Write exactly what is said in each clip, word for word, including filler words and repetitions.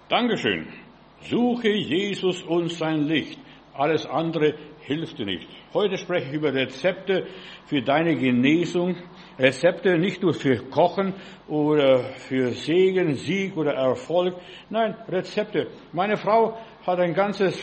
Dankeschön. Suche Jesus und sein Licht. Alles andere hilft dir nicht. Heute spreche ich über Rezepte für deine Genesung. Rezepte nicht nur für Kochen oder für Segen, Sieg oder Erfolg. Nein, Rezepte. Meine Frau hat ein ganzes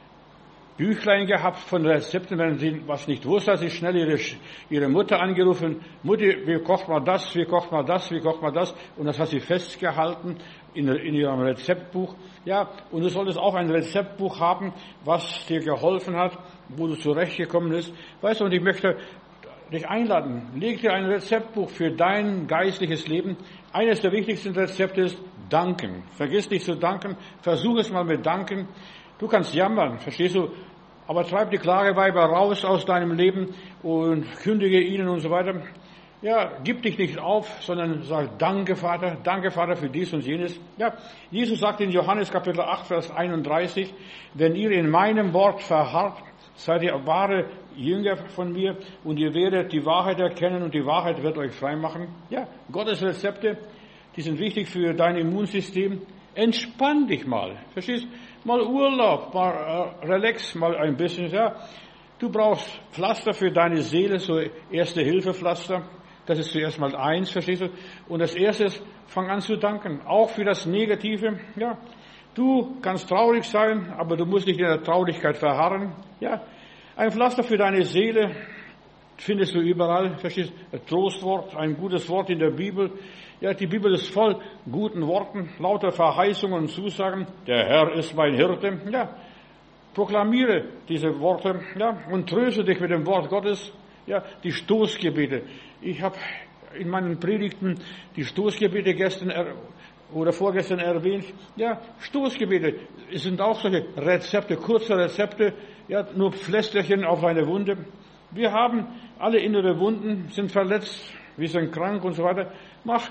Büchlein gehabt von Rezepten. Wenn sie was nicht wusste, hat sie schnell ihre, ihre Mutter angerufen. Mutti, wie kocht man das, wie kocht man das, wie kocht man das? Und das hat sie festgehalten in, in ihrem Rezeptbuch. Ja, und du solltest auch ein Rezeptbuch haben, was dir geholfen hat, wo du zurechtgekommen bist. Weißt du, und ich möchte dich einladen. Leg dir ein Rezeptbuch für dein geistliches Leben. Eines der wichtigsten Rezepte ist Danken. Vergiss nicht zu danken. Versuch es mal mit Danken. Du kannst jammern, verstehst du? Aber treib die Klageweiber raus aus deinem Leben und kündige ihnen und so weiter. Ja, gib dich nicht auf, sondern sag, danke Vater, danke Vater für dies und jenes. Ja, Jesus sagt in Johannes Kapitel acht, Vers einunddreißig, wenn ihr in meinem Wort verharrt, seid ihr wahre Jünger von mir und ihr werdet die Wahrheit erkennen und die Wahrheit wird euch frei machen. Ja, Gottes Rezepte, die sind wichtig für dein Immunsystem. Entspann dich mal, verstehst? Mal Urlaub, mal äh, relax, mal ein bisschen, ja. Du brauchst Pflaster für deine Seele, so Erste-Hilfe-Pflaster. Das ist zuerst mal eins, verstehst du? Und das erste ist, fang an zu danken. Auch für das Negative, ja. Du kannst traurig sein, aber du musst nicht in der Traurigkeit verharren, ja. Ein Pflaster für deine Seele findest du überall, verstehst du? Ein Trostwort, ein gutes Wort in der Bibel. Ja, die Bibel ist voll guten Worten, lauter Verheißungen und Zusagen. Der Herr ist mein Hirte. Ja, proklamiere diese Worte, ja, und tröste dich mit dem Wort Gottes. Ja, die Stoßgebete. Ich habe in meinen Predigten die Stoßgebete gestern er, oder vorgestern erwähnt. Ja, Stoßgebete sind auch solche Rezepte, kurze Rezepte, ja, nur Pflästerchen auf eine Wunde. Wir haben alle innere Wunden, sind verletzt, wir sind krank und so weiter. Mach,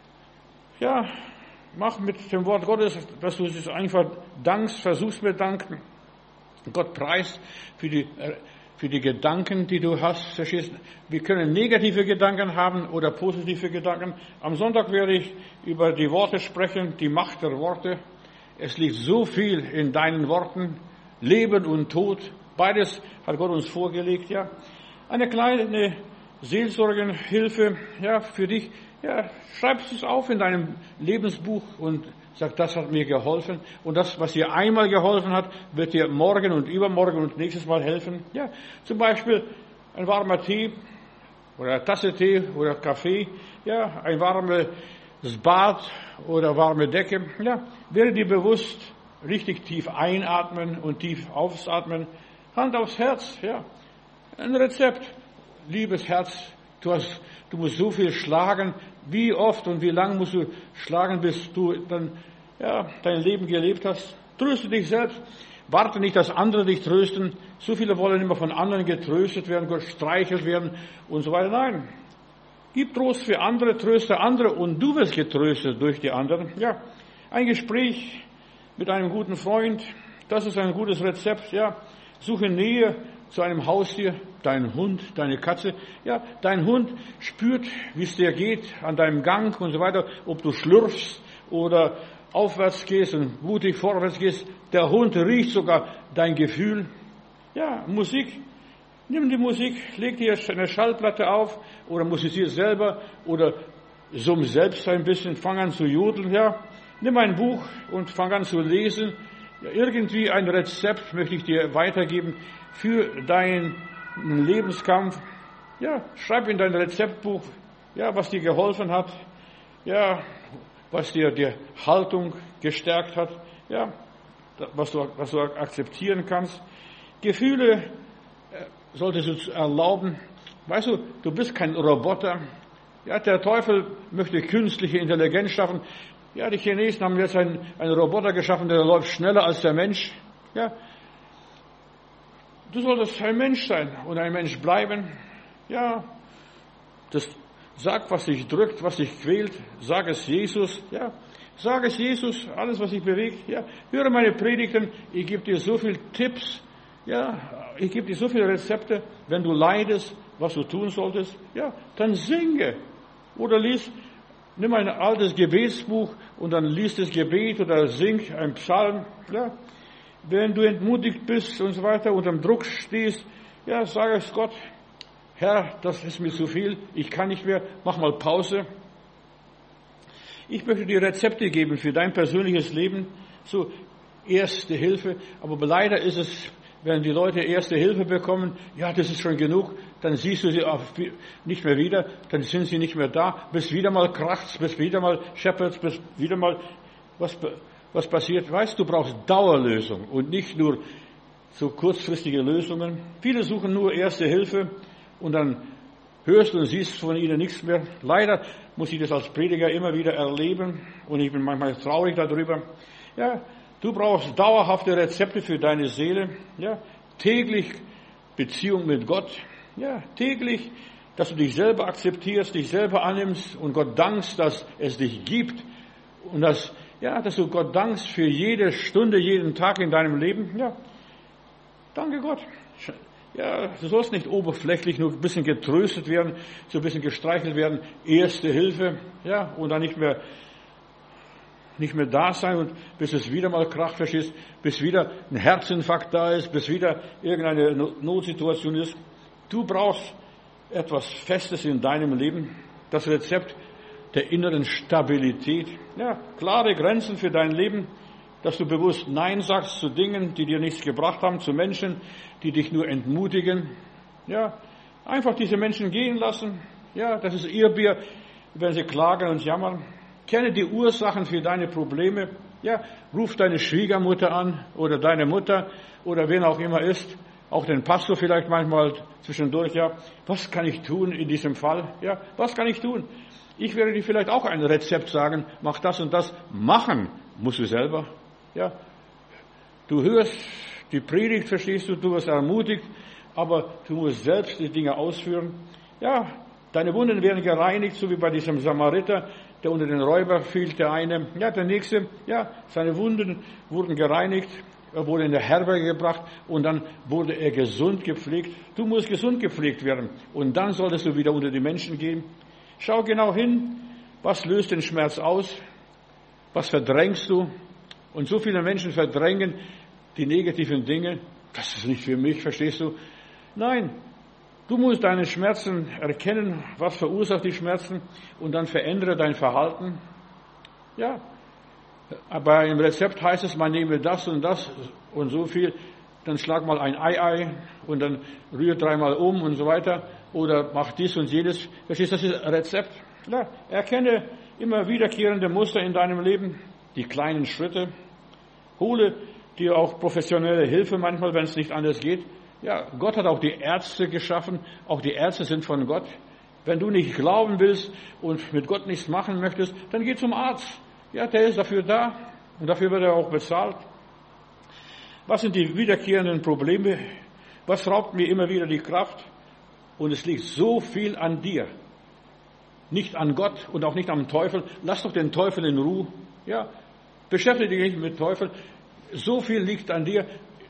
ja, mach mit dem Wort Gottes, dass du es einfach dankst, versuchst mit danken. Gott preist für die, für die Gedanken, die du hast. Verstehst? Wir können negative Gedanken haben oder positive Gedanken. Am Sonntag werde ich über die Worte sprechen, die Macht der Worte. Es liegt so viel in deinen Worten, Leben und Tod. Beides hat Gott uns vorgelegt, ja. Eine kleine Seelsorgenhilfe, ja, für dich. Ja, schreib es auf in deinem Lebensbuch und sag, das hat mir geholfen. Und das, was dir einmal geholfen hat, wird dir morgen und übermorgen und nächstes Mal helfen. Ja, zum Beispiel ein warmer Tee oder eine Tasse Tee oder Kaffee. Ja, ein warmes Bad oder warme Decke. Ja, werde dir bewusst, richtig tief einatmen und tief ausatmen. Hand aufs Herz, ja. Ein Rezept. Liebes Herz, du hast, du musst so viel schlagen. Wie oft und wie lang musst du schlagen, bis du dann, ja, dein Leben gelebt hast? Tröste dich selbst. Warte nicht, dass andere dich trösten. So viele wollen immer von anderen getröstet werden, gestreichelt werden und so weiter. Nein. Gib Trost für andere, tröste andere und du wirst getröstet durch die anderen. Ja. Ein Gespräch mit einem guten Freund, das ist ein gutes Rezept, ja. Suche Nähe zu einem Haustier, dein Hund, deine Katze. Ja, dein Hund spürt, wie es dir geht, an deinem Gang und so weiter, ob du schlürfst oder aufwärts gehst und mutig vorwärts gehst. Der Hund riecht sogar dein Gefühl. Ja, Musik. Nimm die Musik, leg dir eine Schallplatte auf oder musizier selber oder summ selbst ein bisschen, fang an zu jodeln, ja. Nimm ein Buch und fang an zu lesen. Ja, irgendwie ein Rezept möchte ich dir weitergeben für deinen Lebenskampf. Ja, schreib in dein Rezeptbuch, ja, was dir geholfen hat, ja, was dir die Haltung gestärkt hat, ja, was du, was du akzeptieren kannst. Gefühle äh, solltest du erlauben. Weißt du, du bist kein Roboter. Ja, der Teufel möchte künstliche Intelligenz schaffen. Ja, die Chinesen haben jetzt einen, einen Roboter geschaffen, der läuft schneller als der Mensch. Ja, du solltest ein Mensch sein und ein Mensch bleiben. Ja, das, sag, was dich drückt, was dich quält. Sag es Jesus. Ja, sag es Jesus, alles, was dich bewegt. Ja, höre meine Predigten. Ich gebe dir so viele Tipps. Ja, ich gebe dir so viele Rezepte. Wenn du leidest, was du tun solltest, ja, dann singe oder lies Nimm ein altes Gebetsbuch und dann liest das Gebet oder sing ein Psalm. Ja. Wenn du entmutigt bist und so weiter, unter dem Druck stehst, ja, sage es Gott, Herr, das ist mir zu viel, ich kann nicht mehr, mach mal Pause. Ich möchte dir Rezepte geben für dein persönliches Leben, so Erste Hilfe, aber leider ist es, wenn die Leute Erste Hilfe bekommen, ja, das ist schon genug, dann siehst du sie auch nicht mehr wieder, dann sind sie nicht mehr da, bis wieder mal kracht's, bis wieder mal scheppert's, bis wieder mal was, was passiert. Weißt du, du brauchst Dauerlösung und nicht nur so kurzfristige Lösungen. Viele suchen nur Erste Hilfe und dann hörst du und siehst von ihnen nichts mehr. Leider muss ich das als Prediger immer wieder erleben und ich bin manchmal traurig darüber. Ja, du brauchst dauerhafte Rezepte für deine Seele, ja, täglich Beziehung mit Gott, ja, täglich, dass du dich selber akzeptierst, dich selber annimmst und Gott dankst, dass es dich gibt und dass, ja, dass du Gott dankst für jede Stunde, jeden Tag in deinem Leben, ja, danke Gott. Ja, du sollst nicht oberflächlich nur ein bisschen getröstet werden, so ein bisschen gestreichelt werden, Erste Hilfe, ja, und dann nicht mehr nicht mehr da sein und bis es wieder mal Krach verschießt, bis wieder ein Herzinfarkt da ist, bis wieder irgendeine Notsituation ist. Du brauchst etwas Festes in deinem Leben, das Rezept der inneren Stabilität, ja, klare Grenzen für dein Leben, dass du bewusst Nein sagst zu Dingen, die dir nichts gebracht haben, zu Menschen, die dich nur entmutigen, ja, einfach diese Menschen gehen lassen, ja, das ist ihr Bier, wenn sie klagen und jammern. Kenne die Ursachen für deine Probleme. Ja, ruf deine Schwiegermutter an oder deine Mutter oder wen auch immer ist. Auch den Pastor vielleicht manchmal zwischendurch. Ja, was kann ich tun in diesem Fall? Ja, was kann ich tun? Ich werde dir vielleicht auch ein Rezept sagen. Mach das und das. Machen musst du selber. Ja, du hörst die Predigt, verstehst du, du wirst ermutigt, aber du musst selbst die Dinge ausführen. Ja, deine Wunden werden gereinigt, so wie bei diesem Samariter. Der unter den Räuber fiel, der eine, ja, der nächste, ja, seine Wunden wurden gereinigt, er wurde in der Herberge gebracht und dann wurde er gesund gepflegt. Du musst gesund gepflegt werden und dann solltest du wieder unter die Menschen gehen. Schau genau hin, was löst den Schmerz aus, was verdrängst du? Und so viele Menschen verdrängen die negativen Dinge, das ist nicht für mich, verstehst du? Nein. Du musst deine Schmerzen erkennen, was verursacht die Schmerzen und dann verändere dein Verhalten. Ja, aber im Rezept heißt es, man nehme das und das und so viel, dann schlag mal ein Ei-Ei und dann rühr dreimal um und so weiter oder mach dies und jenes. Verstehst du, das ist ein Rezept. Ja, erkenne immer wiederkehrende Muster in deinem Leben, die kleinen Schritte. Hole dir auch professionelle Hilfe manchmal, wenn es nicht anders geht. Ja, Gott hat auch die Ärzte geschaffen. Auch die Ärzte sind von Gott. Wenn du nicht glauben willst und mit Gott nichts machen möchtest, dann geh zum Arzt. Ja, der ist dafür da und dafür wird er auch bezahlt. Was sind die wiederkehrenden Probleme? Was raubt mir immer wieder die Kraft? Und es liegt so viel an dir. Nicht an Gott und auch nicht am Teufel. Lass doch den Teufel in Ruhe. Ja, beschäftige dich nicht mit dem Teufel. So viel liegt an dir.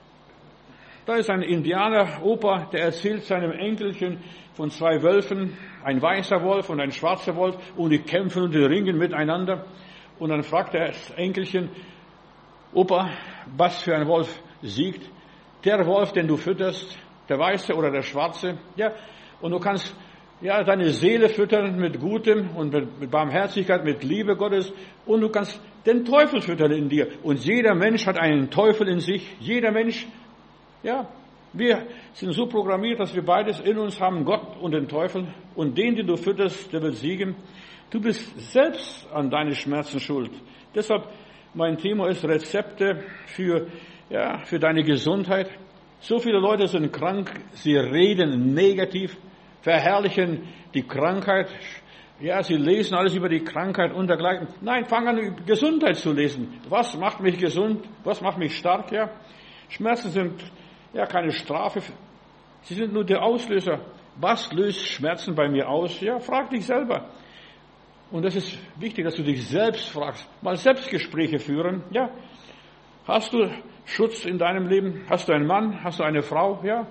Da ist ein Indianer-Opa, der erzählt seinem Enkelchen von zwei Wölfen, ein weißer Wolf und ein schwarzer Wolf, und die kämpfen und die ringen miteinander. Und dann fragt das Enkelchen, Opa, was für ein Wolf siegt? Der Wolf, den du fütterst, der weiße oder der schwarze? Ja, und du kannst ja deine Seele füttern mit Gutem und mit, mit Barmherzigkeit, mit Liebe Gottes, und du kannst den Teufel füttern in dir. Und jeder Mensch hat einen Teufel in sich, jeder Mensch. Ja, wir sind so programmiert, dass wir beides in uns haben, Gott und den Teufel. Und den, den du fütterst, der wird siegen. Du bist selbst an deine Schmerzen schuld. Deshalb, mein Thema ist Rezepte für, ja, für deine Gesundheit. So viele Leute sind krank, sie reden negativ, verherrlichen die Krankheit. Ja, sie lesen alles über die Krankheit und dergleichen. Nein, fang an, Gesundheit zu lesen. Was macht mich gesund? Was macht mich stark? Ja, Schmerzen sind ja keine Strafe. Sie sind nur der Auslöser. Was löst Schmerzen bei mir aus? Ja, frag dich selber. Und das ist wichtig, dass du dich selbst fragst. Mal Selbstgespräche führen. Ja, hast du Schutz in deinem Leben? Hast du einen Mann? Hast du eine Frau? Ja,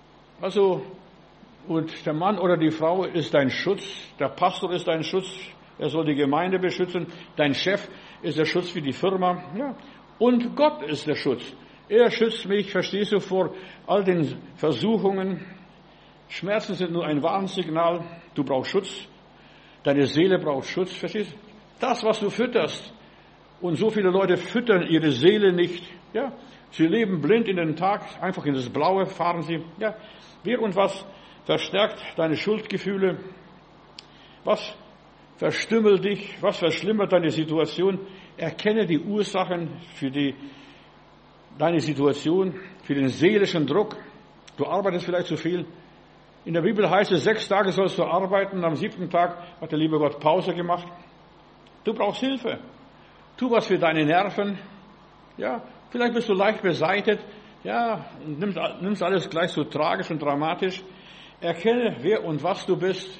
also, und der Mann oder die Frau ist dein Schutz. Der Pastor ist dein Schutz. Er soll die Gemeinde beschützen. Dein Chef ist der Schutz für die Firma. Ja. Und Gott ist der Schutz. Er schützt mich, verstehst du, vor all den Versuchungen. Schmerzen sind nur ein Warnsignal. Du brauchst Schutz. Deine Seele braucht Schutz, verstehst du? Das, was du fütterst. Und so viele Leute füttern ihre Seele nicht. Ja. Sie leben blind in den Tag, einfach in das Blaue fahren sie. Ja. Wer und was verstärkt deine Schuldgefühle? Was verstümmelt dich? Was verschlimmert deine Situation? Erkenne die Ursachen für die, deine Situation, für den seelischen Druck. Du arbeitest vielleicht zu viel. In der Bibel heißt es, sechs Tage sollst du arbeiten, am siebten Tag hat der liebe Gott Pause gemacht. Du brauchst Hilfe. Tu was für deine Nerven. Ja, vielleicht bist du leicht beseitigt. Ja, und nimmst, nimmst alles gleich so tragisch und dramatisch. Erkenne, wer und was du bist.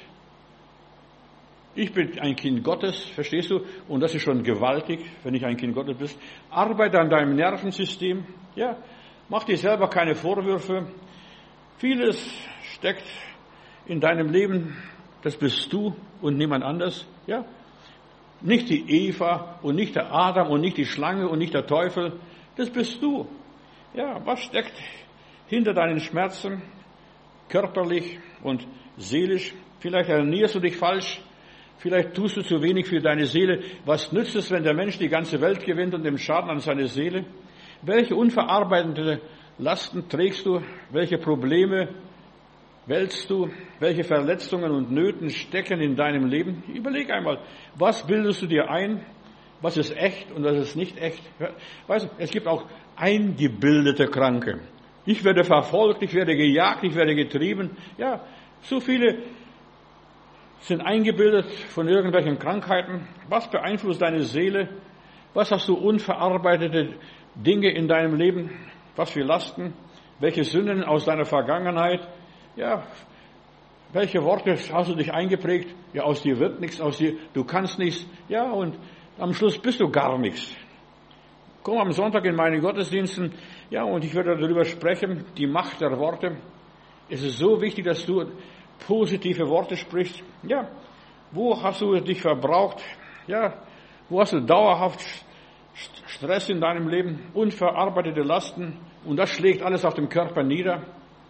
Ich bin ein Kind Gottes, verstehst du? Und das ist schon gewaltig, wenn ich ein Kind Gottes bist. Arbeite an deinem Nervensystem. Ja, mach dir selber keine Vorwürfe. Vieles steckt in deinem Leben, das bist du und niemand anders. Ja, nicht die Eva und nicht der Adam und nicht die Schlange und nicht der Teufel. Das bist du. Ja, was steckt hinter deinen Schmerzen, körperlich und seelisch? Vielleicht ernährst du dich falsch. Vielleicht tust du zu wenig für deine Seele. Was nützt es, wenn der Mensch die ganze Welt gewinnt und den Schaden an seine Seele? Welche unverarbeitete Lasten trägst du? Welche Probleme wälzt du? Welche Verletzungen und Nöten stecken in deinem Leben? Überleg einmal, was bildest du dir ein? Was ist echt und was ist nicht echt? Weißt du, es gibt auch eingebildete Kranke. Ich werde verfolgt, ich werde gejagt, ich werde getrieben. Ja, so viele sind eingebildet von irgendwelchen Krankheiten. Was beeinflusst deine Seele? Was hast du unverarbeitete Dinge in deinem Leben? Was für Lasten? Welche Sünden aus deiner Vergangenheit? Ja, welche Worte hast du dich eingeprägt? Ja, aus dir wird nichts, aus dir, du kannst nichts. Ja, und am Schluss bist du gar nichts. Komm am Sonntag in meine Gottesdiensten, ja, und ich werde darüber sprechen, die Macht der Worte. Es ist so wichtig, dass du positive Worte sprichst. Ja, wo hast du dich verbraucht? Ja, wo hast du dauerhaft Stress in deinem Leben, unverarbeitete Lasten, und das schlägt alles auf dem Körper nieder.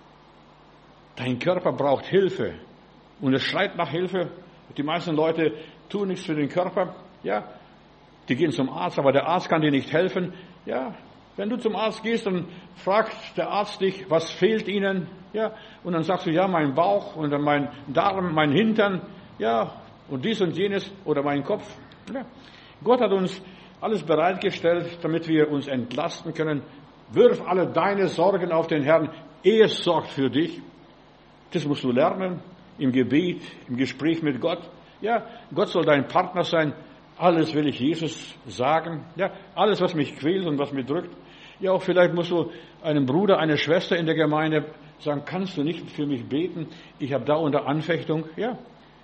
Dein Körper braucht Hilfe und es schreit nach Hilfe. Die meisten Leute tun nichts für den Körper. Ja, die gehen zum Arzt, aber der Arzt kann dir nicht helfen. Ja, wenn du zum Arzt gehst, dann fragt der Arzt dich, was fehlt ihnen? Ja, und dann sagst du, ja, mein Bauch und dann mein Darm, mein Hintern, ja, und dies und jenes oder mein Kopf. Ja. Gott hat uns alles bereitgestellt, damit wir uns entlasten können. Wirf alle deine Sorgen auf den Herrn. Er sorgt für dich. Das musst du lernen im Gebet, im Gespräch mit Gott. Ja, Gott soll dein Partner sein. Alles will ich Jesus sagen. Ja, alles, was mich quält und was mich drückt. Ja, auch vielleicht musst du einem Bruder, einer Schwester in der Gemeinde sagen, kannst du nicht für mich beten? Ich habe da unter Anfechtung. Ja.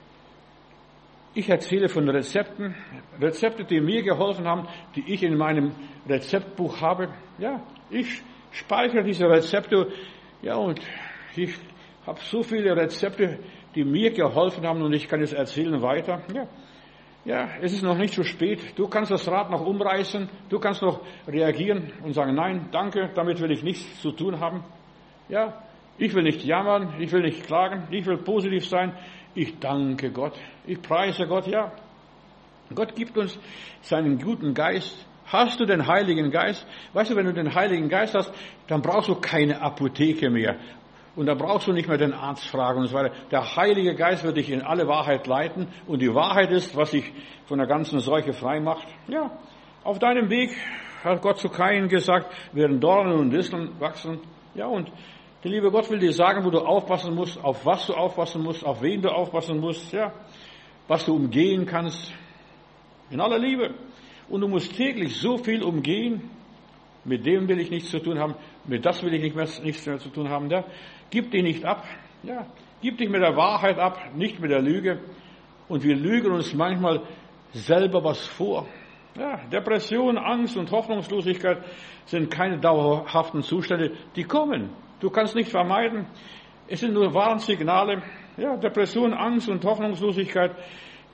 Ich erzähle von Rezepten, Rezepte, die mir geholfen haben, die ich in meinem Rezeptbuch habe. Ja, ich speichere diese Rezepte. Ja, und ich habe so viele Rezepte, die mir geholfen haben, und ich kann es erzählen weiter. Ja. Ja, es ist noch nicht zu spät. Du kannst das Rad noch umreißen. Du kannst noch reagieren und sagen, nein, danke, damit will ich nichts zu tun haben. Ja, ich will nicht jammern, ich will nicht klagen, ich will positiv sein. Ich danke Gott, ich preise Gott, ja. Gott gibt uns seinen guten Geist. Hast du den Heiligen Geist? Weißt du, wenn du den Heiligen Geist hast, dann brauchst du keine Apotheke mehr. Und da brauchst du nicht mehr den Arzt fragen und so weiter. Der Heilige Geist wird dich in alle Wahrheit leiten. Und die Wahrheit ist, was dich von der ganzen Seuche frei macht. Ja, auf deinem Weg hat Gott zu Kain gesagt, werden Dornen und Disteln wachsen. Ja, und der liebe Gott will dir sagen, wo du aufpassen musst, auf was du aufpassen musst, auf wen du aufpassen musst, ja, was du umgehen kannst. In aller Liebe. Und du musst täglich so viel umgehen. Mit dem will ich nichts zu tun haben. Mit das will ich nicht mehr, nichts mehr zu tun haben. Ja. Gib dich nicht ab. Ja. Gib dich mit der Wahrheit ab, nicht mit der Lüge. Und wir lügen uns manchmal selber was vor. Ja. Depression, Angst und Hoffnungslosigkeit sind keine dauerhaften Zustände. Die kommen. Du kannst nicht vermeiden. Es sind nur Warnsignale. Ja. Depression, Angst und Hoffnungslosigkeit.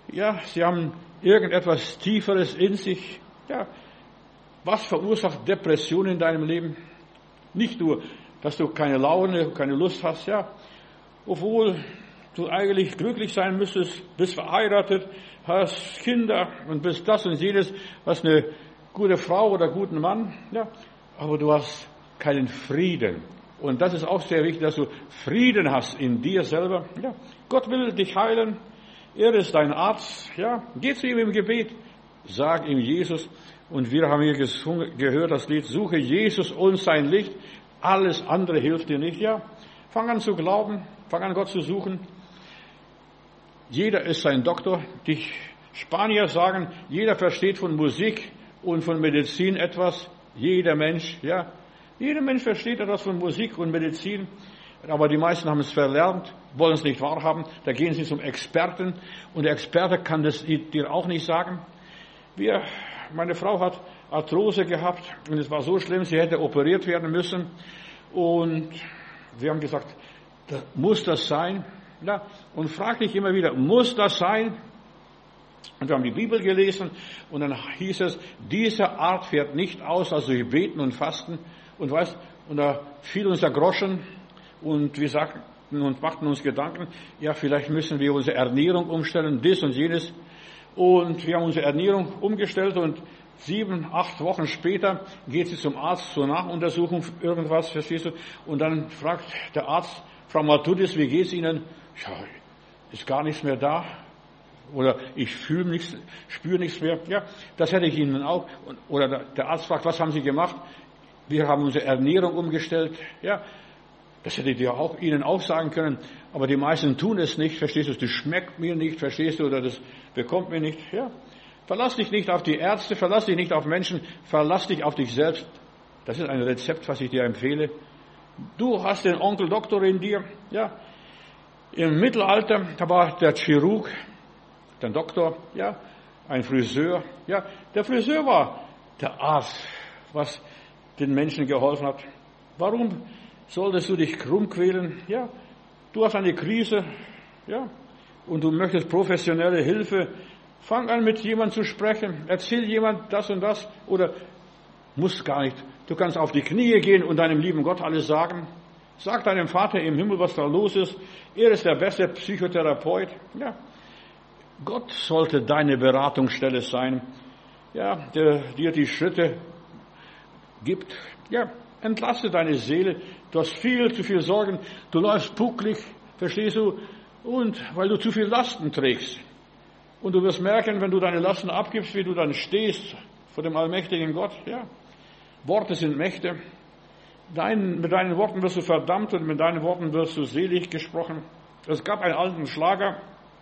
Ja, sie haben irgendetwas Tieferes in sich. Ja, was verursacht Depression in deinem Leben? Nicht nur, dass du keine Laune, keine Lust hast, ja, obwohl du eigentlich glücklich sein müsstest, bist verheiratet, hast Kinder und bist das und jenes, hast eine gute Frau oder guten Mann, ja, aber du hast keinen Frieden. Und das ist auch sehr wichtig, dass du Frieden hast in dir selber. Ja, Gott will dich heilen. Er ist dein Arzt. Ja, geh zu ihm im Gebet. Sag ihm Jesus. Und wir haben hier gesungen, gehört das Lied, suche Jesus und sein Licht. Alles andere hilft dir nicht. Ja, fang an zu glauben. Fang an Gott zu suchen. Jeder ist sein Doktor. Die Spanier sagen, jeder versteht von Musik und von Medizin etwas. Jeder Mensch, ja. Jeder Mensch versteht etwas von Musik und Medizin, aber die meisten haben es verlernt, wollen es nicht wahrhaben. Da gehen sie zum Experten und der Experte kann das dir auch nicht sagen. Wir, meine Frau hat Arthrose gehabt und es war so schlimm, sie hätte operiert werden müssen. Und wir haben gesagt, das, muss das sein? Ja, und fragte ich immer wieder, muss das sein? Und wir haben die Bibel gelesen und dann hieß es, diese Art fährt nicht aus, also wir beten und fasten. Und weißt, und da fiel uns der Groschen und wir sagten und machten uns Gedanken, ja, vielleicht müssen wir unsere Ernährung umstellen, dies und jenes. Und wir haben unsere Ernährung umgestellt und sieben, acht Wochen später geht sie zum Arzt zur Nachuntersuchung, irgendwas, verstehst du? Und dann fragt der Arzt, Frau Matudis, wie geht's Ihnen? Ja, ist gar nichts mehr da. Oder ich fühle nichts, spüre nichts mehr. Ja, das hätte ich Ihnen auch. Oder der Arzt fragt, was haben Sie gemacht? Wir haben unsere Ernährung umgestellt. Ja, das hätte ich dir auch, Ihnen auch sagen können. Aber die meisten tun es nicht. Verstehst du? Das schmeckt mir nicht. Verstehst du? Oder das bekommt mir nicht. Ja. Verlass dich nicht auf die Ärzte. Verlass dich nicht auf Menschen. Verlass dich auf dich selbst. Das ist ein Rezept, was ich dir empfehle. Du hast den Onkel Doktor in dir. Ja. Im Mittelalter, da war der Chirurg, der Doktor, ja, ein Friseur. Ja, der Friseur war der Arzt, was den Menschen geholfen hat. Warum solltest du dich krumm quälen? Ja, du hast eine Krise, ja, und du möchtest professionelle Hilfe. Fang an, mit jemandem zu sprechen. Erzähl jemand das und das oder musst gar nicht. Du kannst auf die Knie gehen und deinem lieben Gott alles sagen. Sag deinem Vater im Himmel, was da los ist. Er ist der beste Psychotherapeut. Ja, Gott sollte deine Beratungsstelle sein. Ja, der dir die Schritte gibt. Ja, entlasse deine Seele. Du hast viel zu viel Sorgen. Du läufst pucklig, verstehst du? Und weil du zu viel Lasten trägst. Und du wirst merken, wenn du deine Lasten abgibst, wie du dann stehst vor dem allmächtigen Gott. Ja, Worte sind Mächte. Dein, mit deinen Worten wirst du verdammt und mit deinen Worten wirst du selig gesprochen. Es gab einen alten Schlager,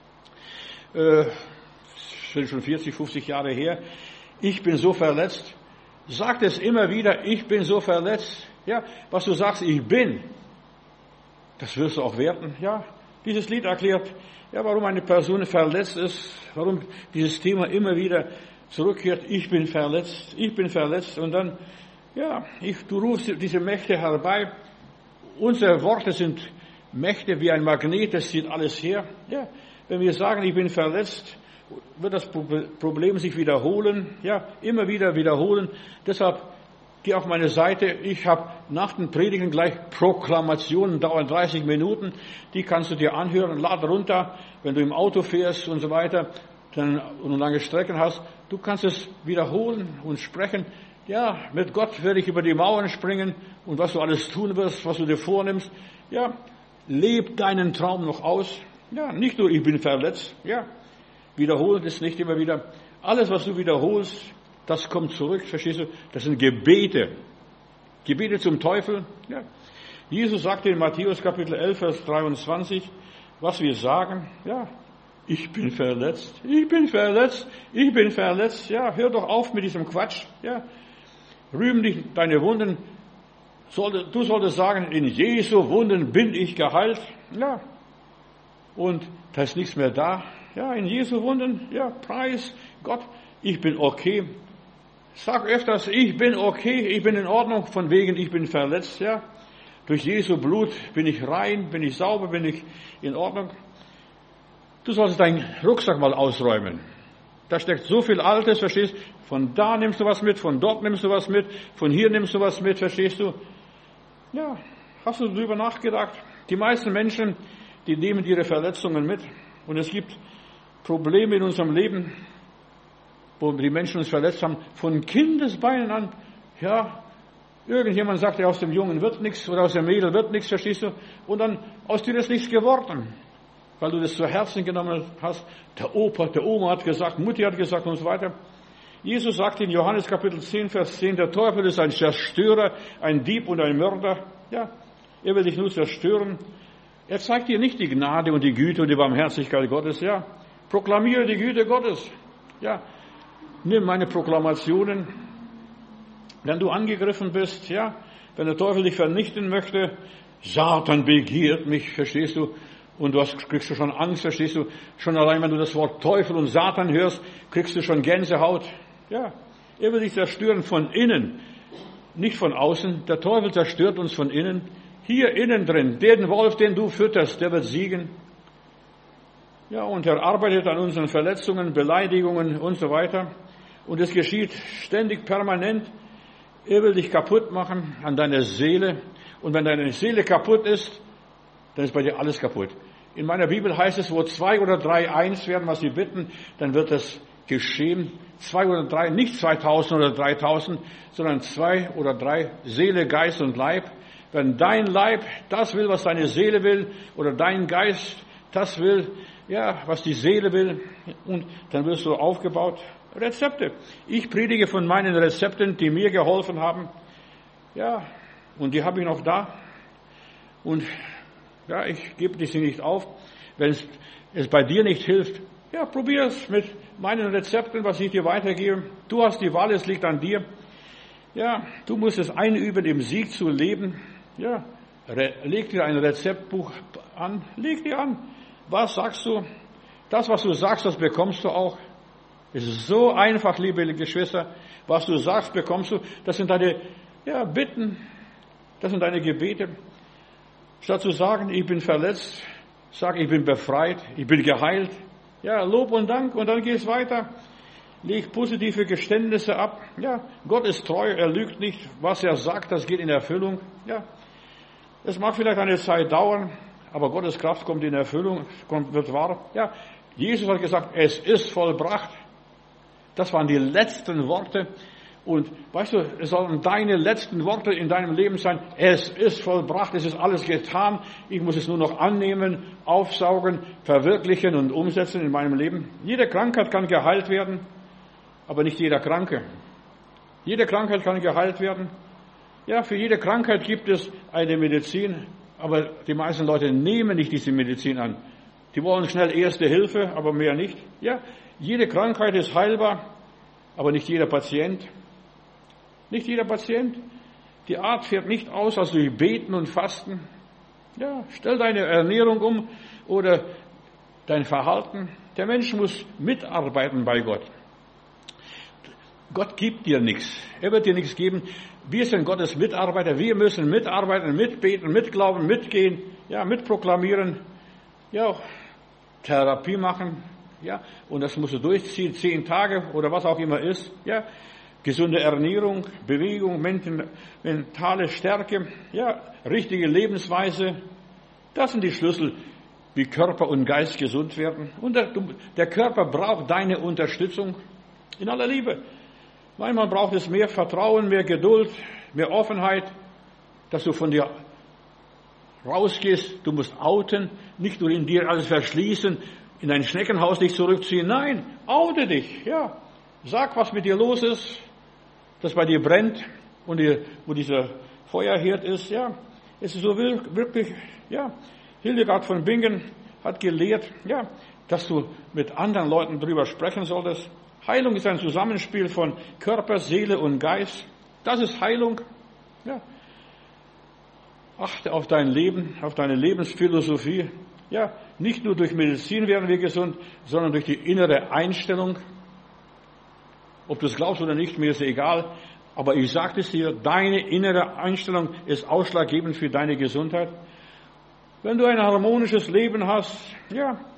äh, schon vierzig, fünfzig Jahre her. Ich bin so verletzt. Sagt es immer wieder, ich bin so verletzt. Ja, was du sagst, ich bin, das wirst du auch werten. Ja, dieses Lied erklärt, ja, warum eine Person verletzt ist, warum dieses Thema immer wieder zurückkehrt. Ich bin verletzt, ich bin verletzt. Und dann, ja, ich, du rufst diese Mächte herbei. Unsere Worte sind Mächte wie ein Magnet, das zieht alles her. Ja, wenn wir sagen, ich bin verletzt, wird das Problem sich wiederholen, ja, immer wieder wiederholen. Deshalb geh auf meine Seite. Ich habe nach den Predigen gleich Proklamationen, dauern dreißig Minuten. Die kannst du dir anhören, lad runter, wenn du im Auto fährst und so weiter, dann und lange Strecken hast. Du kannst es wiederholen und sprechen. Ja, mit Gott werde ich über die Mauern springen und was du alles tun wirst, was du dir vornimmst. Ja, leb deinen Traum noch aus. Ja, nicht nur ich bin verletzt. Ja, wiederholen ist nicht immer wieder. Alles, was du wiederholst, das kommt zurück, verstehst du? Das sind Gebete. Gebete zum Teufel. Ja. Jesus sagte in Matthäus Kapitel elf, Vers dreiundzwanzig, was wir sagen, ja, ich bin verletzt, ich bin verletzt, ich bin verletzt. Ja, hör doch auf mit diesem Quatsch. Ja, rühm dich deine Wunden. Du solltest sagen, in Jesu Wunden bin ich geheilt. Ja, und da ist nichts mehr da. Ja, in Jesu Wunden, ja, preis Gott, ich bin okay. Sag öfters, ich bin okay, ich bin in Ordnung, von wegen, ich bin verletzt, ja. Durch Jesu Blut bin ich rein, bin ich sauber, bin ich in Ordnung. Du sollst deinen Rucksack mal ausräumen. Da steckt so viel Altes, verstehst du? Von da nimmst du was mit, von dort nimmst du was mit, von hier nimmst du was mit, verstehst du? Ja, hast du darüber nachgedacht? Die meisten Menschen, die nehmen ihre Verletzungen mit. Und es gibt Probleme in unserem Leben, wo die Menschen uns verletzt haben, von Kindesbeinen an. Ja, irgendjemand sagt, ja, aus dem Jungen wird nichts oder aus dem Mädel wird nichts, verstehst du? Und dann aus dir ist nichts geworden, weil du das zu Herzen genommen hast. Der Opa, der Oma hat gesagt, Mutti hat gesagt und so weiter. Jesus sagt in Johannes Kapitel zehn, Vers zehn, der Teufel ist ein Zerstörer, ein Dieb und ein Mörder. Ja, er will dich nur zerstören. Er zeigt dir nicht die Gnade und die Güte und die Barmherzigkeit Gottes. Ja, proklamiere die Güte Gottes. Ja, nimm meine Proklamationen. Wenn du angegriffen bist, ja, wenn der Teufel dich vernichten möchte, Satan begiert mich, verstehst du? Und du hast, kriegst du schon Angst, verstehst du? Schon allein, wenn du das Wort Teufel und Satan hörst, kriegst du schon Gänsehaut. Ja, er will dich zerstören von innen, nicht von außen. Der Teufel zerstört uns von innen. Hier innen drin, den Wolf, den du fütterst, der wird siegen. Ja, und er arbeitet an unseren Verletzungen, Beleidigungen und so weiter. Und es geschieht ständig, permanent. Er will dich kaputt machen an deiner Seele. Und wenn deine Seele kaputt ist, dann ist bei dir alles kaputt. In meiner Bibel heißt es, wo zwei oder drei eins werden, was sie bitten, dann wird das geschehen. Zwei oder drei, nicht zweitausend oder dreitausend, sondern zwei oder drei, Seele, Geist und Leib. Wenn dein Leib das will, was deine Seele will, oder dein Geist das will, ja, was die Seele will, und dann wirst du aufgebaut. Rezepte. Ich predige von meinen Rezepten, die mir geholfen haben. Ja, und die habe ich noch da. Und ja, ich gebe sie nicht auf. Wenn es, es bei dir nicht hilft, ja, probier es mit meinen Rezepten, was ich dir weitergebe. Du hast die Wahl, es liegt an dir. Ja, du musst es einüben, im Sieg zu leben. Ja, leg dir ein Rezeptbuch an, leg dir an. Was sagst du? Das, was du sagst, das bekommst du auch. Es ist so einfach, liebe Geschwister. Was du sagst, bekommst du. Das sind deine, ja, Bitten. Das sind deine Gebete. Statt zu sagen, ich bin verletzt, sag, ich bin befreit, ich bin geheilt. Ja, Lob und Dank, und dann gehst weiter. Leg positive Geständnisse ab. Ja, Gott ist treu, er lügt nicht. Was er sagt, das geht in Erfüllung. Ja, es mag vielleicht eine Zeit dauern, aber Gottes Kraft kommt in Erfüllung, kommt, wird wahr. Ja, Jesus hat gesagt, es ist vollbracht. Das waren die letzten Worte. Und weißt du, es sollen deine letzten Worte in deinem Leben sein. Es ist vollbracht, es ist alles getan. Ich muss es nur noch annehmen, aufsaugen, verwirklichen und umsetzen in meinem Leben. Jede Krankheit kann geheilt werden, aber nicht jeder Kranke. Jede Krankheit kann geheilt werden. Ja, für jede Krankheit gibt es eine Medizin, aber die meisten Leute nehmen nicht diese Medizin an. Die wollen schnell erste Hilfe, aber mehr nicht. Ja, jede Krankheit ist heilbar, aber nicht jeder Patient. Nicht jeder Patient. Die Art fährt nicht aus, als durch Beten und Fasten. Ja, stell deine Ernährung um oder dein Verhalten. Der Mensch muss mitarbeiten bei Gott. Gott gibt dir nichts. Er wird dir nichts geben. Wir sind Gottes Mitarbeiter. Wir müssen mitarbeiten, mitbeten, mitglauben, mitgehen, ja, mitproklamieren, ja, Therapie machen, ja, und das musst du durchziehen, zehn Tage oder was auch immer ist, ja. Gesunde Ernährung, Bewegung, mentale Stärke, ja, richtige Lebensweise. Das sind die Schlüssel, wie Körper und Geist gesund werden. Und der, der Körper braucht deine Unterstützung in aller Liebe. Manchmal braucht es mehr Vertrauen, mehr Geduld, mehr Offenheit, dass du von dir rausgehst. Du musst outen, nicht nur in dir alles verschließen, in dein Schneckenhaus dich zurückziehen. Nein, oute dich, ja. Sag, was mit dir los ist, dass bei dir brennt und die, wo dieser Feuerherd ist, ja. Es ist so wirklich, ja. Hildegard von Bingen hat gelehrt, ja, dass du mit anderen Leuten drüber sprechen solltest. Heilung ist ein Zusammenspiel von Körper, Seele und Geist. Das ist Heilung, ja. Achte auf dein Leben, auf deine Lebensphilosophie. Ja, nicht nur durch Medizin werden wir gesund, sondern durch die innere Einstellung. Ob du es glaubst oder nicht, mir ist egal. Aber ich sage es dir, deine innere Einstellung ist ausschlaggebend für deine Gesundheit. Wenn du ein harmonisches Leben hast, ja,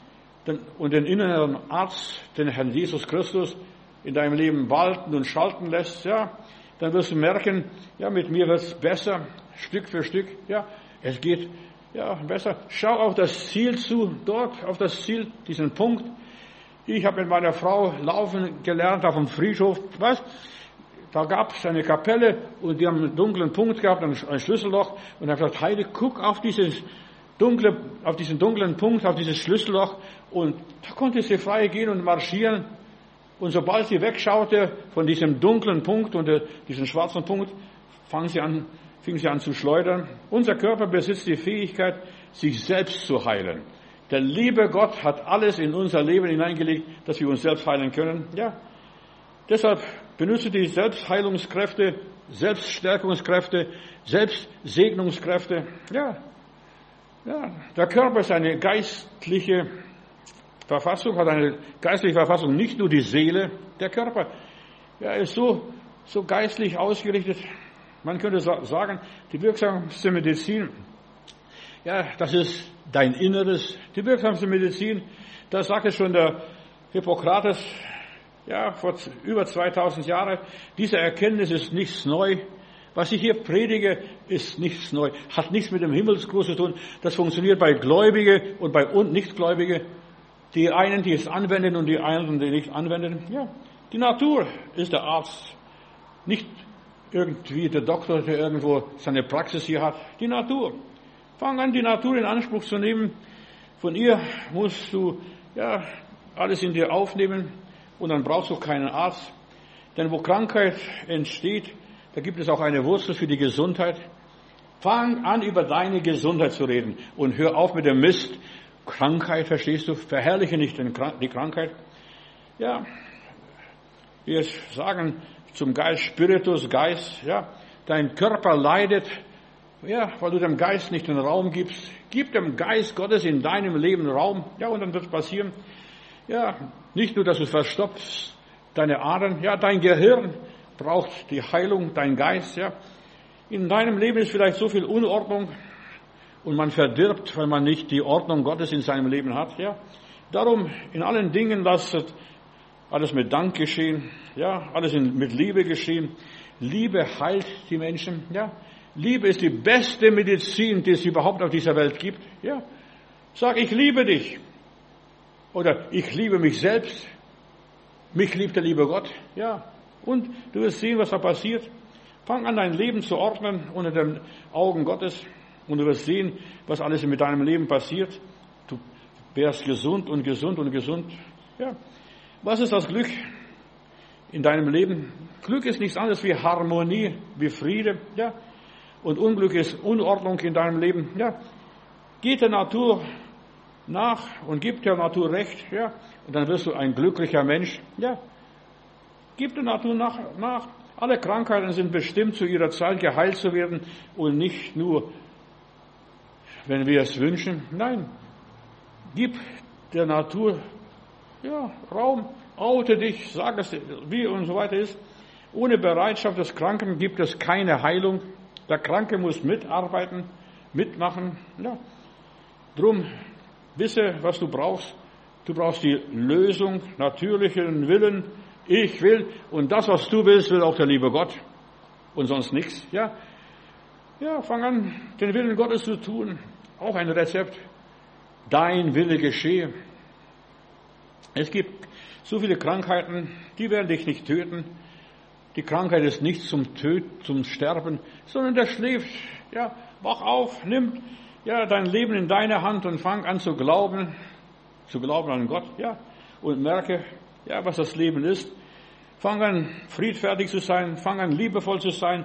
und den inneren Arzt, den Herrn Jesus Christus, in deinem Leben walten und schalten lässt, ja, dann wirst du merken, ja, mit mir wird's besser, Stück für Stück, ja, es geht, ja, besser. Schau auf das Ziel zu, dort auf das Ziel, diesen Punkt. Ich habe mit meiner Frau laufen gelernt auf dem Friedhof, was? Da gab es eine Kapelle und die haben einen dunklen Punkt gehabt, ein Schlüsselloch, und er hat gesagt, Heidi, guck auf dieses dunkle, auf diesen dunklen Punkt, auf dieses Schlüsselloch, und da konnte sie frei gehen und marschieren. Und sobald sie wegschaute von diesem dunklen Punkt und diesem schwarzen Punkt, fing sie an, fing sie an zu schleudern. Unser Körper besitzt die Fähigkeit, sich selbst zu heilen. Der liebe Gott hat alles in unser Leben hineingelegt, dass wir uns selbst heilen können. Ja. Deshalb benutze die Selbstheilungskräfte, Selbststärkungskräfte, Selbstsegnungskräfte. Ja. Ja. Der Körper ist eine geistliche Verfassung, hat eine geistliche Verfassung, nicht nur die Seele, der Körper. Ja, ist so, so geistlich ausgerichtet. Man könnte sagen, die wirksamste Medizin, ja, das ist dein Inneres. Die wirksamste Medizin, das sagte schon der Hippokrates, ja, vor über zweitausend Jahren. Diese Erkenntnis ist nichts neu. Was ich hier predige, ist nichts neu. Hat nichts mit dem Himmelsgruß zu tun. Das funktioniert bei Gläubigen und bei Nichtgläubigen. Die einen, die es anwenden, und die anderen, die nicht anwenden. Ja, die Natur ist der Arzt. Nicht irgendwie der Doktor, der irgendwo seine Praxis hier hat. Die Natur. Fang an, die Natur in Anspruch zu nehmen. Von ihr musst du, ja, alles in dir aufnehmen, und dann brauchst du keinen Arzt. Denn wo Krankheit entsteht, da gibt es auch eine Wurzel für die Gesundheit. Fang an, über deine Gesundheit zu reden und hör auf mit dem Mist. Krankheit, verstehst du? Verherrliche nicht die Krankheit. Ja, wir sagen zum Geist Spiritus, Geist, ja, dein Körper leidet, ja, weil du dem Geist nicht den Raum gibst. Gib dem Geist Gottes in deinem Leben Raum, ja, und dann wird es passieren. Ja, nicht nur, dass du verstopfst deine Adern, ja, dein Gehirn braucht die Heilung, dein Geist, ja. In deinem Leben ist vielleicht so viel Unordnung, und man verdirbt, weil man nicht die Ordnung Gottes in seinem Leben hat, ja. Darum, in allen Dingen lasst alles mit Dank geschehen, ja, alles in, mit Liebe geschehen. Liebe heilt die Menschen, ja. Liebe ist die beste Medizin, die es überhaupt auf dieser Welt gibt, ja. Sag, ich liebe dich. Oder ich liebe mich selbst. Mich liebt der liebe Gott, ja. Und du wirst sehen, was da passiert. Fang an, dein Leben zu ordnen unter den Augen Gottes. Und du wirst sehen, was alles mit deinem Leben passiert. Du wärst gesund und gesund und gesund. Ja. Was ist das Glück in deinem Leben? Glück ist nichts anderes wie Harmonie, wie Friede. Ja. Und Unglück ist Unordnung in deinem Leben. Ja. Geh der Natur nach und gib der Natur Recht. Ja. Und dann wirst du ein glücklicher Mensch. Ja. Gib der Natur nach, nach. Alle Krankheiten sind bestimmt, zu ihrer Zeit geheilt zu werden, und nicht nur, wenn wir es wünschen. Nein, gib der Natur, ja, Raum, oute dich, sag es, wie und so weiter ist. Ohne Bereitschaft des Kranken gibt es keine Heilung. Der Kranke muss mitarbeiten, mitmachen. Ja. Drum, wisse, was du brauchst. Du brauchst die Lösung, natürlichen Willen. Ich will, und das, was du willst, will auch der liebe Gott. Und sonst nichts. Ja. Ja, fang an, den Willen Gottes zu tun. Auch ein Rezept. Dein Wille geschehe. Es gibt so viele Krankheiten, die werden dich nicht töten. Die Krankheit ist nicht zum Töten, zum Sterben, sondern der schläft. Ja, wach auf, nimm ja dein Leben in deine Hand und fang an zu glauben, zu glauben an Gott, ja, und merke, ja, was das Leben ist. Fang an, friedfertig zu sein, fang an, liebevoll zu sein.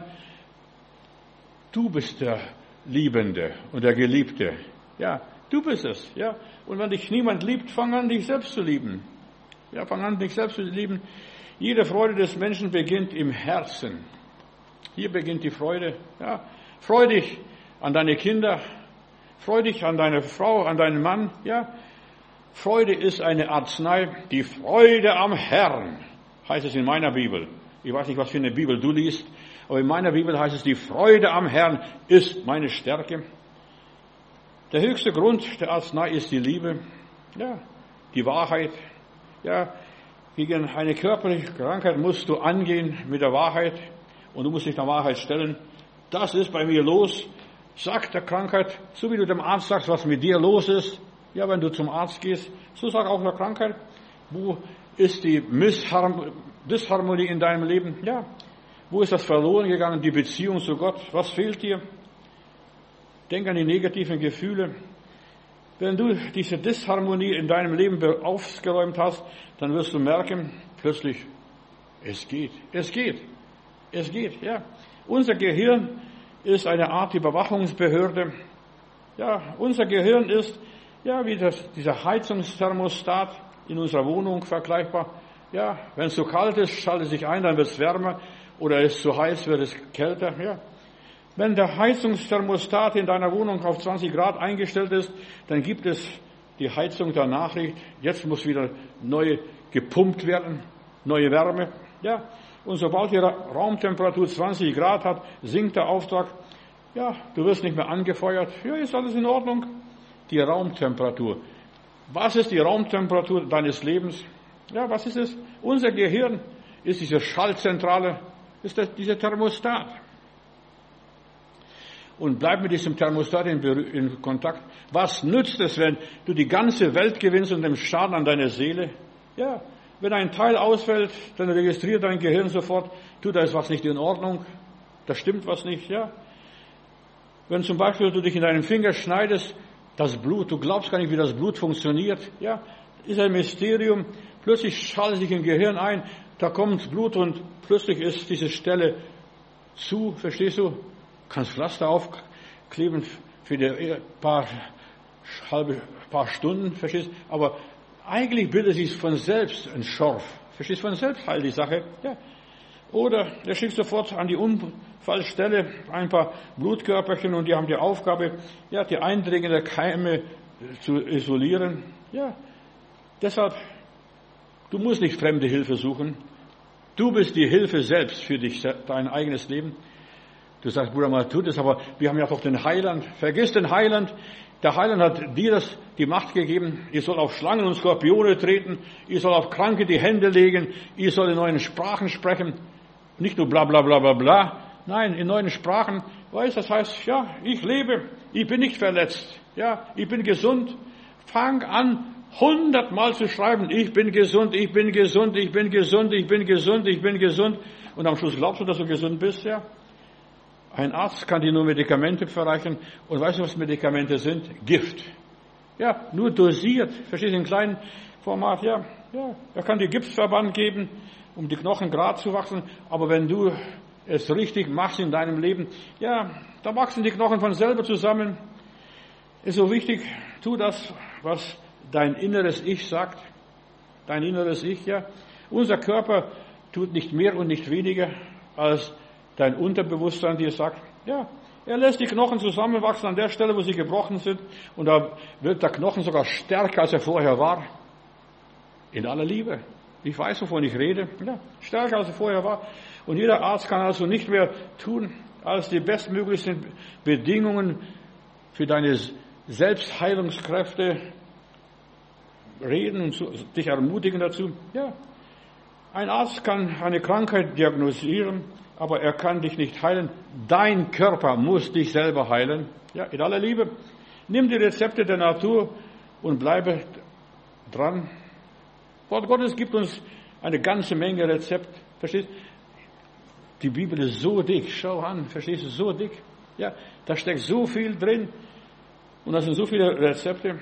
Du bist der Liebende und der Geliebte. Ja, du bist es, ja. Und wenn dich niemand liebt, fang an, dich selbst zu lieben. Ja, fang an, dich selbst zu lieben. Jede Freude des Menschen beginnt im Herzen. Hier beginnt die Freude, ja. Freu dich an deine Kinder. Freu dich an deine Frau, an deinen Mann, ja. Freude ist eine Arznei. Die Freude am Herrn, heißt es in meiner Bibel. Ich weiß nicht, was für eine Bibel du liest, aber in meiner Bibel heißt es, die Freude am Herrn ist meine Stärke. Der höchste Grund der Arznei ist die Liebe. Ja, die Wahrheit. Ja, gegen eine körperliche Krankheit musst du angehen mit der Wahrheit und du musst dich der Wahrheit stellen. Das ist bei mir los. Sag der Krankheit, so wie du dem Arzt sagst, was mit dir los ist. Ja, wenn du zum Arzt gehst, so sag auch der Krankheit, wo ist die Missharm- Disharmonie in deinem Leben? Ja, wo ist das verloren gegangen, die Beziehung zu Gott? Was fehlt dir? Denk an die negativen Gefühle. Wenn du diese Disharmonie in deinem Leben aufgeräumt hast, dann wirst du merken, plötzlich, es geht, es geht, es geht, ja. Unser Gehirn ist eine Art Überwachungsbehörde. Ja, unser Gehirn ist, ja, wie das, dieser Heizungsthermostat in unserer Wohnung vergleichbar. Ja, wenn es zu kalt ist, schaltet es sich ein, dann wird es wärmer, oder es ist zu heiß, wird es kälter, ja. Wenn der Heizungsthermostat in deiner Wohnung auf zwanzig Grad eingestellt ist, dann gibt es die Heizung der Nachricht, jetzt muss wieder neu gepumpt werden, neue Wärme. Ja, und sobald die Raumtemperatur zwanzig Grad hat, sinkt der Auftrag, ja, du wirst nicht mehr angefeuert, ja, ist alles in Ordnung. Die Raumtemperatur. Was ist die Raumtemperatur deines Lebens? Ja, was ist es? Unser Gehirn ist diese Schaltzentrale, ist das, dieser Thermostat. Und bleib mit diesem Thermostat in, in Kontakt. Was nützt es, wenn du die ganze Welt gewinnst und den Schaden an deiner Seele? Ja, wenn ein Teil ausfällt, dann registriert dein Gehirn sofort, tu, da ist was nicht in Ordnung, da stimmt was nicht, ja. Wenn zum Beispiel du dich in deinen Finger schneidest, das Blut, du glaubst gar nicht, wie das Blut funktioniert, ja, ist ein Mysterium. Plötzlich schaltet sich im Gehirn ein, da kommt Blut und plötzlich ist diese Stelle zu, verstehst du? Kannst Pflaster aufkleben für die paar halbe paar Stunden, verstehst? Aber eigentlich bildet sich von selbst ein Schorf, verstehst? Von selbst heilt die Sache. Ja. Oder er schickt sofort an die Unfallstelle ein paar Blutkörperchen und die haben die Aufgabe, ja, die eindringende Keime zu isolieren. Ja. Deshalb, du musst nicht fremde Hilfe suchen. Du bist die Hilfe selbst für dich, dein eigenes Leben. Du sagst, Bruder, mal tut es, aber wir haben ja doch den Heiland. Vergiss den Heiland. Der Heiland hat dir das, die Macht gegeben. Ihr sollt auf Schlangen und Skorpione treten. Ihr sollt auf Kranke die Hände legen. Ihr sollt in neuen Sprachen sprechen. Nicht nur bla bla bla bla bla. Nein, in neuen Sprachen. Weißt, das heißt, ja, ich lebe. Ich bin nicht verletzt. Ja, ich bin gesund. Fang an, hundertmal zu schreiben. Ich bin gesund, ich bin gesund, ich bin gesund, ich bin gesund, ich bin gesund. Und am Schluss glaubst du, dass du gesund bist, ja? Ein Arzt kann dir nur Medikamente verreichen. Und weißt du, was Medikamente sind? Gift. Ja, nur dosiert. Verstehst du, in kleinen Format, ja. Ja, er kann dir Gipsverband geben, um die Knochen gerade zu wachsen. Aber wenn du es richtig machst in deinem Leben, ja, da wachsen die Knochen von selber zusammen. Ist so wichtig, tu das, was dein inneres Ich sagt. Dein inneres Ich, ja. Unser Körper tut nicht mehr und nicht weniger, als dein Unterbewusstsein dir sagt, ja, er lässt die Knochen zusammenwachsen an der Stelle, wo sie gebrochen sind. Und da wird der Knochen sogar stärker, als er vorher war. In aller Liebe. Ich weiß, wovon ich rede. Ja, stärker, als er vorher war. Und jeder Arzt kann also nicht mehr tun, als die bestmöglichsten Bedingungen für deine Selbstheilungskräfte reden und dich ermutigen dazu. Ja, ein Arzt kann eine Krankheit diagnostizieren, aber er kann dich nicht heilen. Dein Körper muss dich selber heilen. Ja, in aller Liebe. Nimm die Rezepte der Natur und bleibe dran. Wort Gottes gibt uns eine ganze Menge Rezepte. Verstehst? Die Bibel ist so dick. Schau an, verstehst du? So dick. Ja, da steckt so viel drin. Und da sind so viele Rezepte.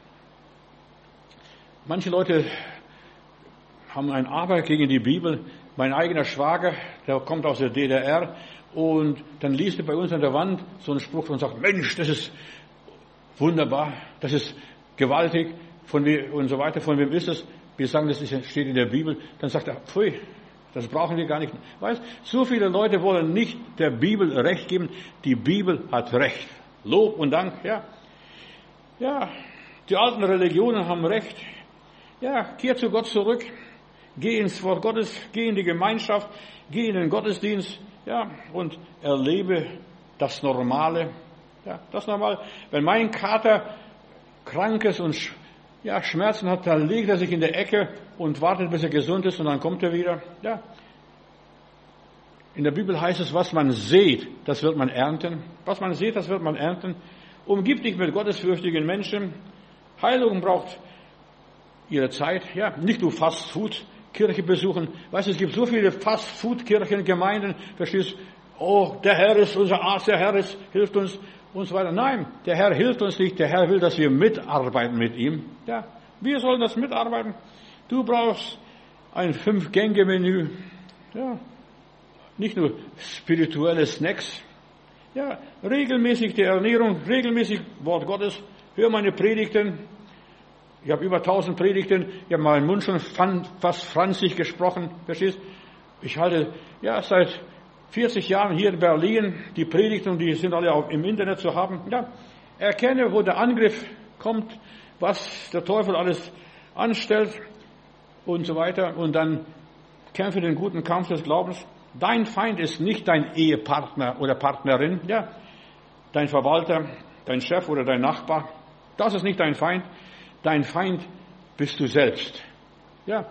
Manche Leute haben ein Aber gegen die Bibel. Mein eigener Schwager, der kommt aus der D D R und dann liest er bei uns an der Wand so einen Spruch und sagt, Mensch, das ist wunderbar, das ist gewaltig, von wem und so weiter, von wem ist es? Wir sagen, das ist, steht in der Bibel. Dann sagt er, pfui, das brauchen wir gar nicht. Weißt, so viele Leute wollen nicht der Bibel Recht geben. Die Bibel hat Recht. Lob und Dank, ja. Ja, die alten Religionen haben Recht. Ja, kehr zu Gott zurück. Geh ins Wort Gottes, geh in die Gemeinschaft, geh in den Gottesdienst, ja, und erlebe das Normale, ja, das Normale. Wenn mein Kater krank ist und ja, Schmerzen hat, dann legt er sich in der Ecke und wartet, bis er gesund ist und dann kommt er wieder. Ja. In der Bibel heißt es, was man sät, das wird man ernten. Was man sät, das wird man ernten. Umgib dich mit gottesfürchtigen Menschen. Heilung braucht ihre Zeit. Ja, nicht nur Fast-Food-Kirche besuchen. Weißt du, es gibt so viele Fast-Food-Kirchen, Gemeinden. Verstehst? Oh, der Herr ist unser Arzt, der Herr ist, hilft uns und so weiter. Nein, der Herr hilft uns nicht. Der Herr will, dass wir mitarbeiten mit ihm. Ja, wir sollen das mitarbeiten. Du brauchst ein Fünf-Gänge-Menü. Ja, nicht nur spirituelle Snacks. Ja, regelmäßig die Ernährung, regelmäßig Wort Gottes. Hör meine Predigten. Ich habe über tausend Predigten. Ich habe meinen Mund schon fast franzig gesprochen. Verstehst? Ich halte, ja, seit vierzig Jahren hier in Berlin die Predigten, die sind alle auch im Internet zu haben. Ja, erkenne, wo der Angriff kommt, was der Teufel alles anstellt und so weiter. Und dann kämpfe den guten Kampf des Glaubens. Dein Feind ist nicht dein Ehepartner oder Partnerin, ja, dein Verwalter, dein Chef oder dein Nachbar. Das ist nicht dein Feind. Dein Feind bist du selbst. Ja,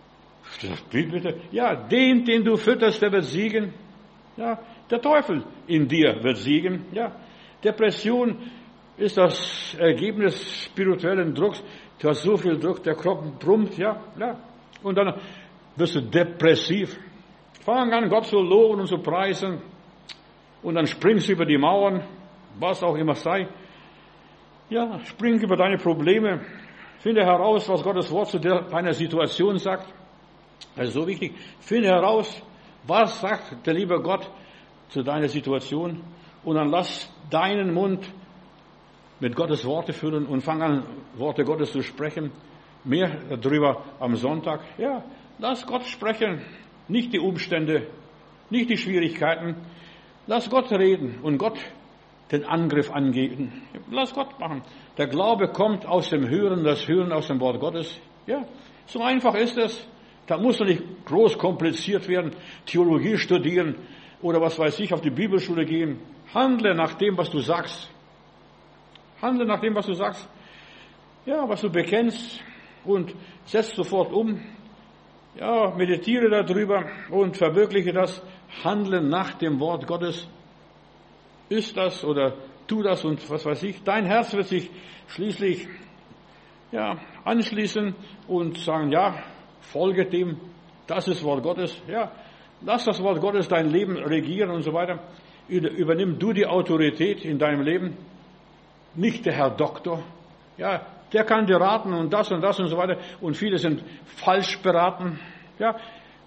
bitte. Ja, den, den du fütterst, der wird siegen. Ja, der Teufel in dir wird siegen. Ja, Depression ist das Ergebnis spirituellen Drucks. Du hast so viel Druck, der Kopf brummt, ja, ja. Und dann wirst du depressiv. Fang an, Gott zu loben und zu preisen. Und dann springst du über die Mauern, was auch immer sei. Ja, spring über deine Probleme. Finde heraus, was Gottes Wort zu deiner Situation sagt. Das ist so wichtig. Finde heraus, was sagt der liebe Gott zu deiner Situation. Und dann lass deinen Mund mit Gottes Worte füllen und fang an, Worte Gottes zu sprechen. Mehr darüber am Sonntag. Ja, lass Gott sprechen. Nicht die Umstände, nicht die Schwierigkeiten. Lass Gott reden und Gott den Angriff angehen. Lass Gott machen. Der Glaube kommt aus dem Hören, das Hören aus dem Wort Gottes. Ja, so einfach ist es. Da muss doch nicht groß kompliziert werden, Theologie studieren oder was weiß ich, auf die Bibelschule gehen. Handle nach dem, was du sagst. Handle nach dem, was du sagst. Ja, was du bekennst und setz sofort um. Ja, meditiere darüber und verwirkliche das. Handle nach dem Wort Gottes. Ist das oder tu das und was weiß ich. Dein Herz wird sich schließlich ja, anschließen und sagen, ja, folge dem. Das ist Wort Gottes. Ja, lass das Wort Gottes dein Leben regieren und so weiter. Übernimm du die Autorität in deinem Leben. Nicht der Herr Doktor. Ja, der kann dir raten und das und das und so weiter. Und viele sind falsch beraten. Ja,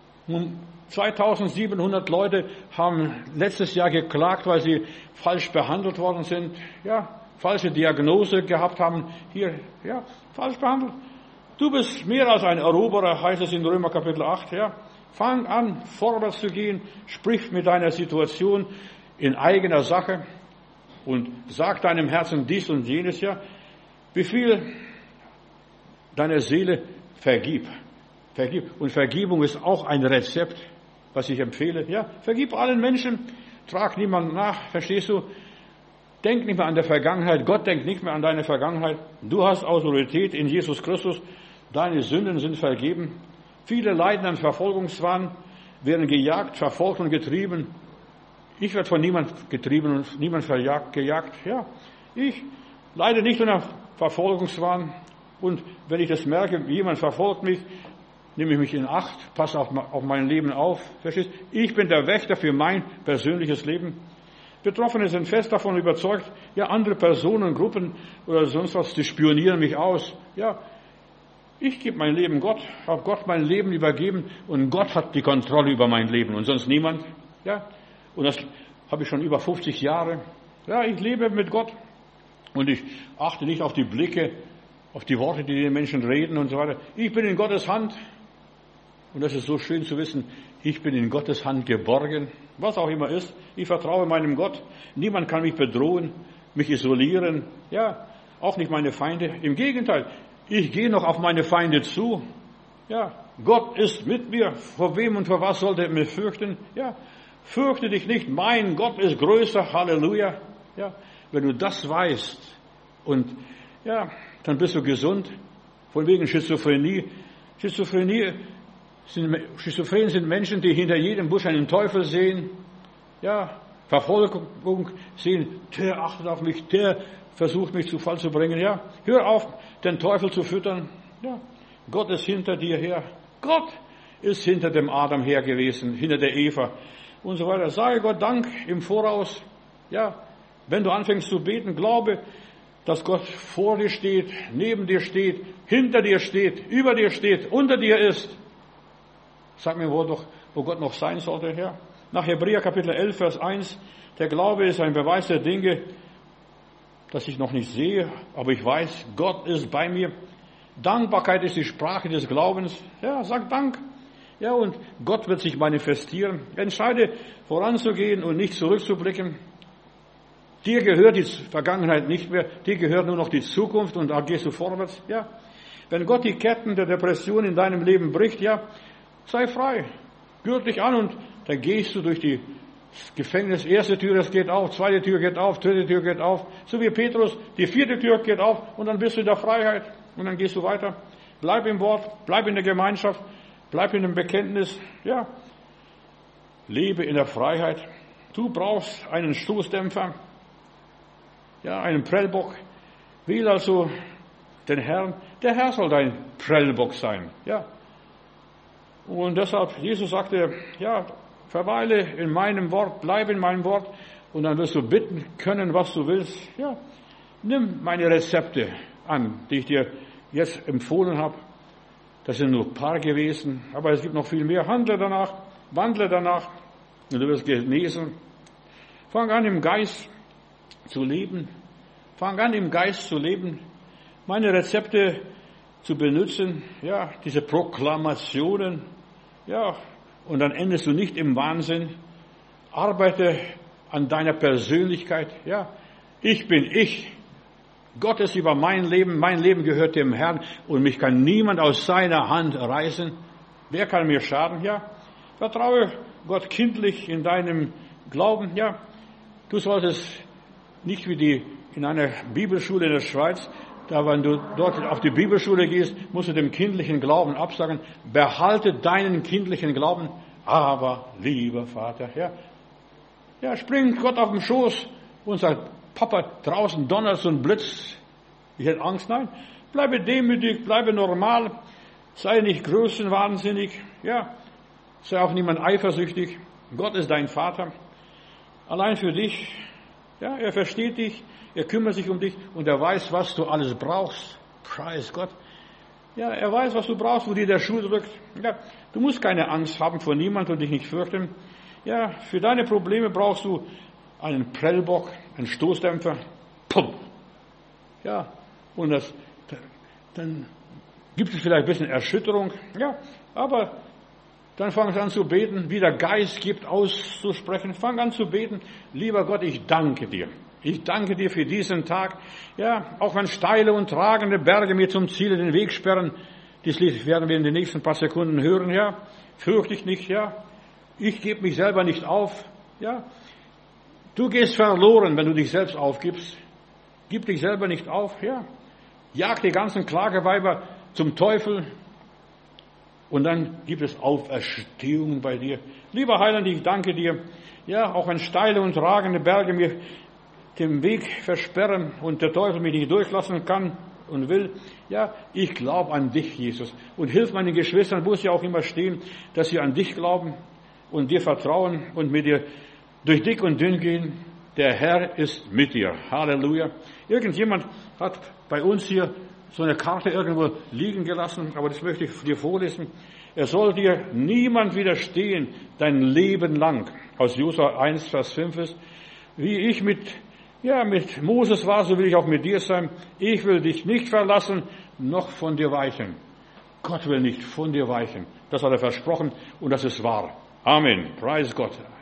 zweitausendsiebenhundert Leute haben letztes Jahr geklagt, weil sie falsch behandelt worden sind. Ja, falsche Diagnose gehabt haben. Hier, ja, falsch behandelt. Du bist mehr als ein Eroberer, heißt es in Römer Kapitel acht. Ja, fang an, vorwärts zu gehen. Sprich mit deiner Situation in eigener Sache und sag deinem Herzen dies und jenes. Ja, befiehl deiner Seele, vergib. Vergib. Und Vergebung ist auch ein Rezept, was ich empfehle. Ja, vergib allen Menschen, trag niemanden nach, verstehst du? Denk nicht mehr an der Vergangenheit. Gott denkt nicht mehr an deine Vergangenheit. Du hast Autorität in Jesus Christus. Deine Sünden sind vergeben. Viele leiden an Verfolgungswahn, werden gejagt, verfolgt und getrieben. Ich werde von niemand getrieben und niemand verjagt, gejagt. Ja, ich leide nicht unter Verfolgungswahn. Und wenn ich das merke, jemand verfolgt mich, nehme ich mich in Acht, passe auf, auf mein Leben auf. Verstehst? Ich bin der Wächter für mein persönliches Leben. Betroffene sind fest davon überzeugt, ja, andere Personen, Gruppen oder sonst was, die spionieren mich aus. Ja, ich gebe mein Leben Gott, habe Gott mein Leben übergeben und Gott hat die Kontrolle über mein Leben und sonst niemand. Ja, und das habe ich schon über fünfzig Jahre. Ja, ich lebe mit Gott und ich achte nicht auf die Blicke, auf die Worte, die den Menschen reden und so weiter. Ich bin in Gottes Hand. Und das ist so schön zu wissen, ich bin in Gottes Hand geborgen, was auch immer ist. Ich vertraue meinem Gott. Niemand kann mich bedrohen, mich isolieren. Ja, auch nicht meine Feinde. Im Gegenteil, ich gehe noch auf meine Feinde zu. Ja, Gott ist mit mir. Vor wem und vor was sollte er mich fürchten? Ja, fürchte dich nicht. Mein Gott ist größer. Halleluja. Ja, wenn du das weißt und ja, dann bist du gesund. Von wegen Schizophrenie. Schizophrenie sind, Schizophren sind Menschen, die hinter jedem Busch einen Teufel sehen. Ja, Verfolgung sehen. Der achtet auf mich, der versucht mich zu Fall zu bringen. Ja, hör auf, den Teufel zu füttern. Ja, Gott ist hinter dir her. Gott ist hinter dem Adam her gewesen, hinter der Eva und so weiter. Sage Gott Dank im Voraus. Ja, wenn du anfängst zu beten, glaube, dass Gott vor dir steht, neben dir steht, hinter dir steht, über dir steht, unter dir ist. Sag mir, wo, doch, wo Gott noch sein sollte, Herr. Nach Hebräer Kapitel elf, Vers eins, der Glaube ist ein Beweis der Dinge, das ich noch nicht sehe, aber ich weiß, Gott ist bei mir. Dankbarkeit ist die Sprache des Glaubens. Ja, sag Dank. Ja, und Gott wird sich manifestieren. Entscheide, voranzugehen und nicht zurückzublicken. Dir gehört die Vergangenheit nicht mehr, dir gehört nur noch die Zukunft und da gehst du vorwärts. Ja, wenn Gott die Ketten der Depression in deinem Leben bricht, ja, sei frei. Gürte dich an und dann gehst du durch die Gefängnis. Erste Tür, das geht auf, zweite Tür geht auf, dritte Tür geht auf. So wie Petrus, die vierte Tür geht auf und dann bist du in der Freiheit. Und dann gehst du weiter. Bleib im Wort, bleib in der Gemeinschaft, bleib in dem Bekenntnis. Ja, lebe in der Freiheit. Du brauchst einen Stoßdämpfer, ja, einen Prellbock. Wähl also den Herrn. Der Herr soll dein Prellbock sein. Ja. Und deshalb, Jesus sagte, ja, verweile in meinem Wort, bleib in meinem Wort und dann wirst du bitten können, was du willst. Ja, nimm meine Rezepte an, die ich dir jetzt empfohlen habe. Das sind nur ein paar gewesen, aber es gibt noch viel mehr. Handle danach, wandle danach und du wirst genesen. Fang an, im Geist zu leben. Fang an, im Geist zu leben. Meine Rezepte zu benutzen, ja, diese Proklamationen, ja, und dann endest du nicht im Wahnsinn. Arbeite an deiner Persönlichkeit, ja. Ich bin ich. Gott ist über mein Leben. Mein Leben gehört dem Herrn und mich kann niemand aus seiner Hand reißen. Wer kann mir schaden? Ja. Vertraue Gott kindlich in deinem Glauben, ja. Du solltest nicht wie die in einer Bibelschule in der Schweiz, da wenn du dort auf die Bibelschule gehst, musst du dem kindlichen Glauben absagen. Behalte deinen kindlichen Glauben. Aber, lieber Vater, ja, ja, springt Gott auf den Schoß und sagt, Papa, draußen donnert so ein Blitz. Ich hätte Angst. Nein, bleibe demütig, bleibe normal. Sei nicht größenwahnsinnig. Ja, sei auch niemand eifersüchtig. Gott ist dein Vater. Allein für dich. Ja, er versteht dich. Er kümmert sich um dich und er weiß, was du alles brauchst. Preis Gott. Ja, er weiß, was du brauchst, wo dir der Schuh drückt. Ja, du musst keine Angst haben vor niemand und dich nicht fürchten. Ja, für deine Probleme brauchst du einen Prellbock, einen Stoßdämpfer. Pum. Ja, und das, dann gibt es vielleicht ein bisschen Erschütterung. Ja, aber dann fang an zu beten, wie der Geist gibt, auszusprechen. Fang an zu beten. Lieber Gott, ich danke dir. Ich danke dir für diesen Tag. Ja, auch wenn steile und tragende Berge mir zum Ziel den Weg sperren, das Lied werden wir in den nächsten paar Sekunden hören. Ja, fürchte dich nicht. Ja, ich gebe mich selber nicht auf. Ja, du gehst verloren, wenn du dich selbst aufgibst. Gib dich selber nicht auf. Ja, jag die ganzen Klageweiber zum Teufel. Und dann gibt es Auferstehungen bei dir. Lieber Heiland, ich danke dir. Ja, auch wenn steile und tragende Berge mir den Weg versperren und der Teufel mich nicht durchlassen kann und will. Ja, ich glaube an dich, Jesus. Und hilf meinen Geschwistern, wo sie auch immer stehen, dass sie an dich glauben und dir vertrauen und mit dir durch dick und dünn gehen. Der Herr ist mit dir. Halleluja. Irgendjemand hat bei uns hier so eine Karte irgendwo liegen gelassen, aber das möchte ich dir vorlesen. Es soll dir niemand widerstehen, dein Leben lang. Aus Josua eins, Vers fünf ist, wie ich mit Ja, mit Moses war, so will ich auch mit dir sein. Ich will dich nicht verlassen, noch von dir weichen. Gott will nicht von dir weichen. Das hat er versprochen und das ist wahr. Amen. Preis Gott.